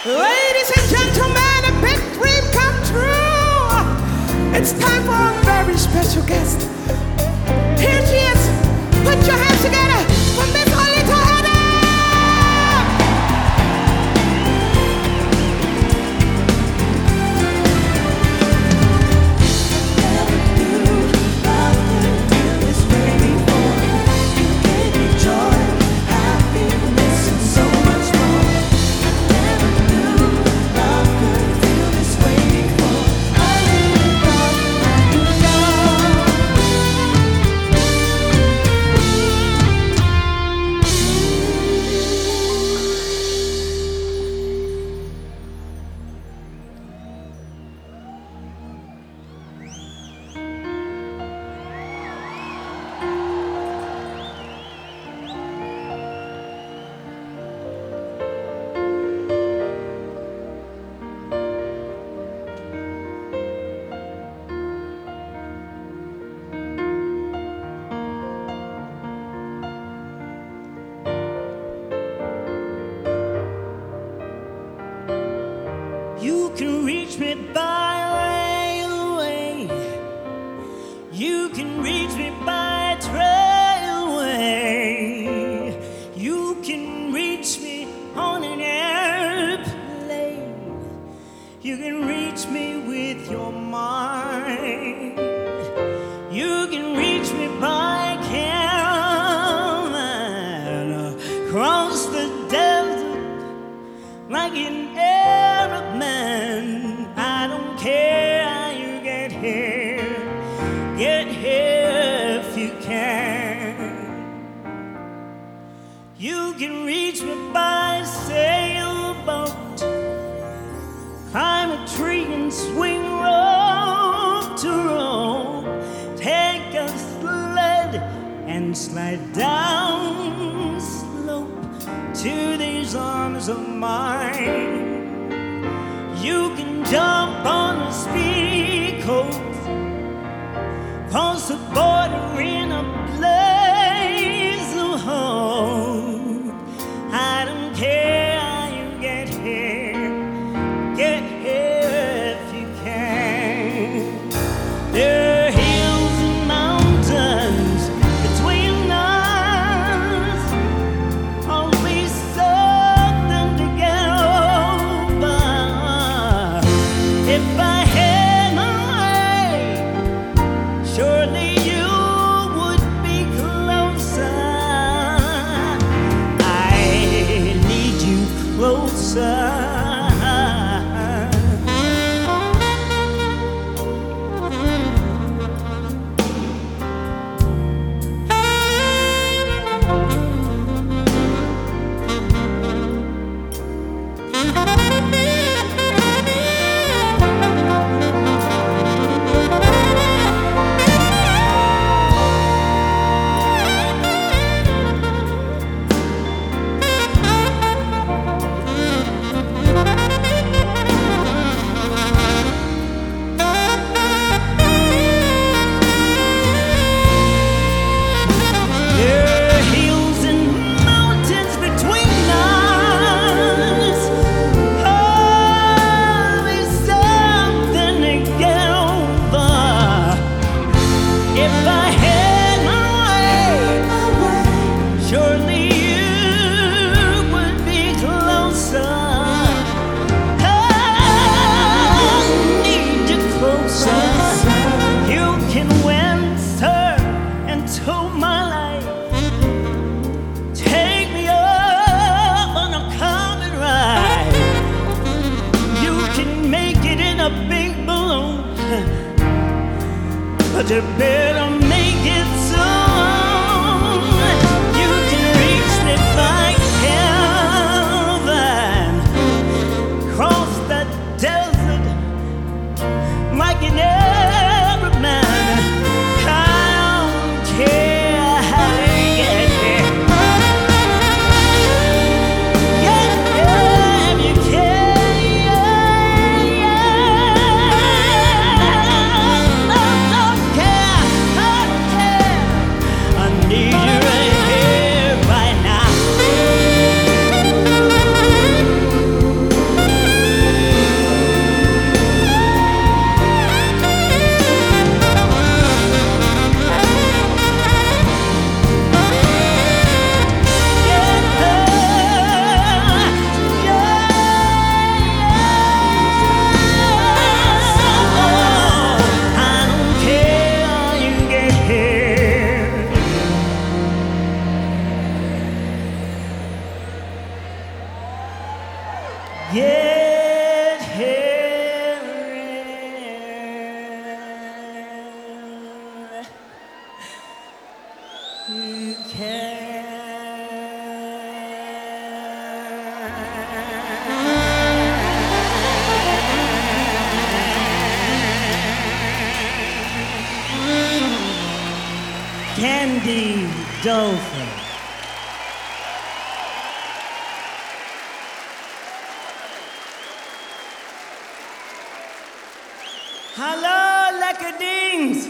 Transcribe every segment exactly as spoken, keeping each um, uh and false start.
Ladies and gentlemen, a big dream come true. It's time for a very special guest. Here she is. Put your hands together for Miss Oleta Adams. You can reach me by railway. You can reach me by trailway. You can reach me on an airplane. You can reach me with your mind. You can reach me by camel across the desert like an Arab man. I don't care how you get here. Get here if you can. You can reach me by sailboat. Climb a tree and swing rope to rope. Take a sled and slide down slope to these arms of mine. You can jump on a speedy coat, cross the border in a blaze of hope. I don't care how you get here. Get here if you can. There are hills and mountains between us. Always something to get over. If I had my way, surely you would be closer. I need you closer. There are hills and mountains between us. Get here. You can. Candy Dolphin. Hallo, lekker dings!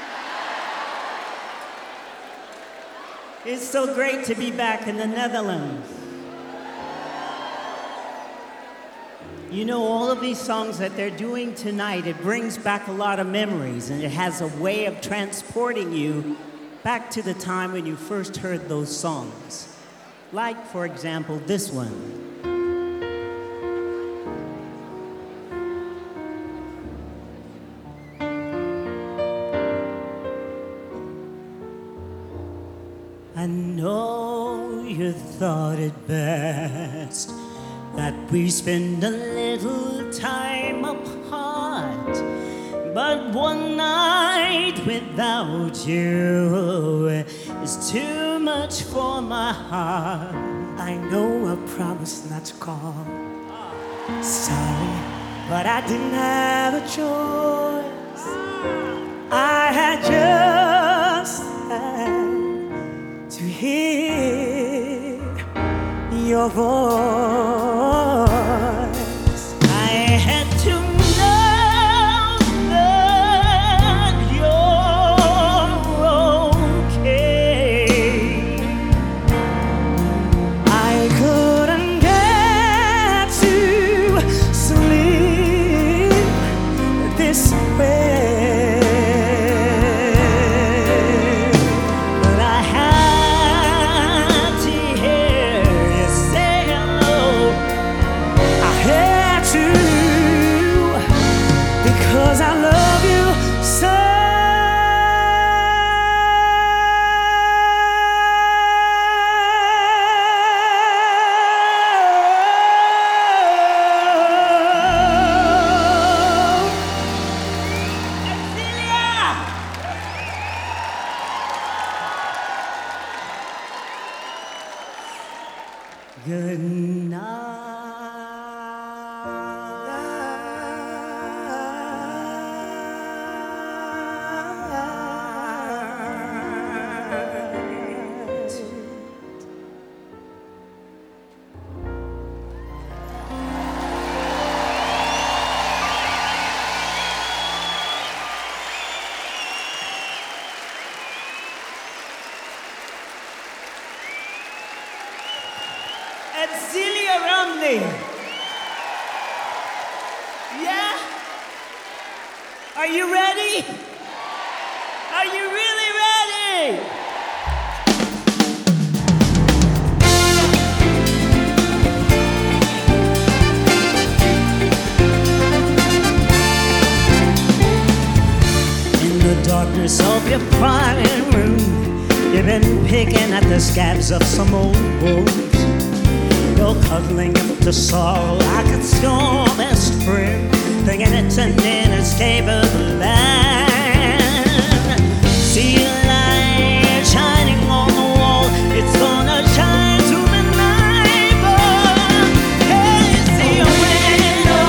It's so great to be back in the Netherlands. You know, all of these songs that they're doing tonight, it brings back a lot of memories, and it has a way of transporting you back to the time when you first heard those songs. Like, for example, this one. I know you thought it best that we spend a little time apart, but one night without you is too much for my heart. I know I promised not to call. Sorry, but I didn't have a choice. I had just had to hear your voice. I had to know that you're okay. I couldn't get to sleep this way. Because I love you so. Good night. And Celia Romney. Yeah? Are you ready? Are you really ready? In the darkness of your private room, you've been picking at the scabs of some old wounds. You're cuddling up to sorrow like it's your best friend, thinking it's an inescapable land. See a light shining on the wall, it's gonna shine through the night. But can you see a window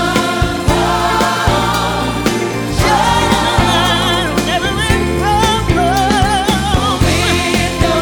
shining a light on every problem? Window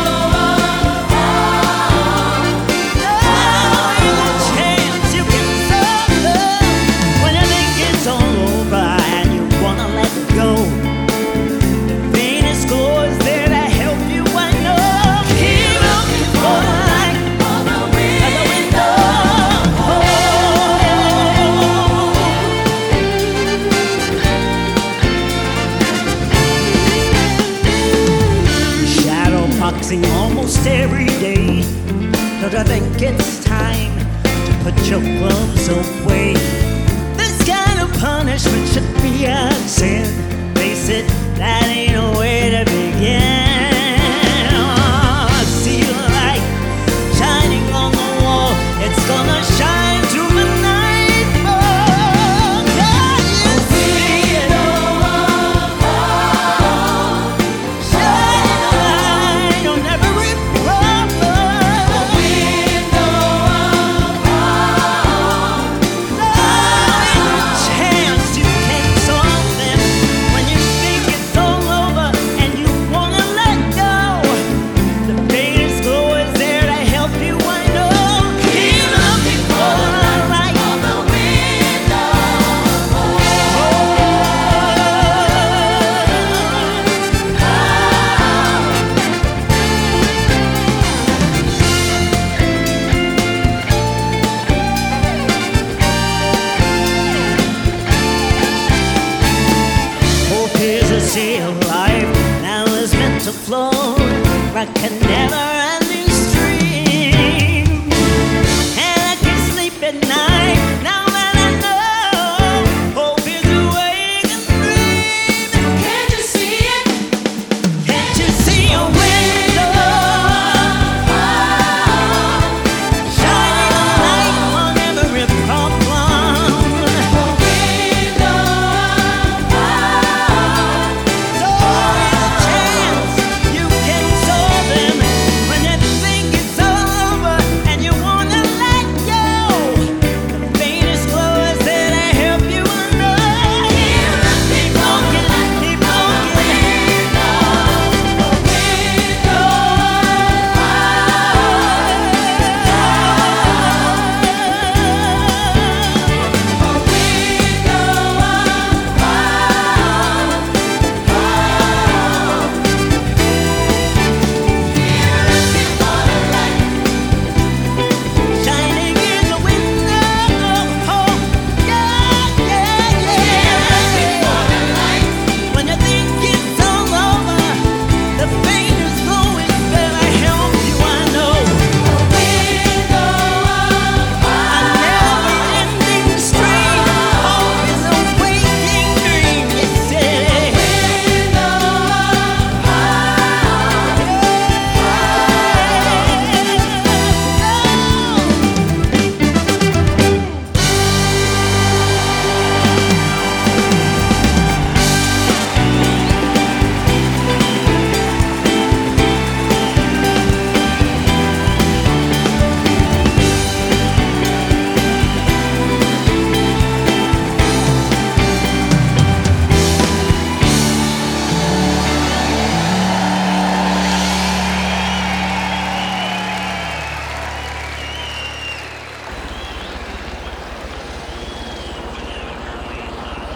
almost every day, but I think it's time to put your gloves away. This kind of punishment should be a sin. Face it, that ain't a way to begin. Oh, see the light shining on the wall, it's gonna shine through the night. I can never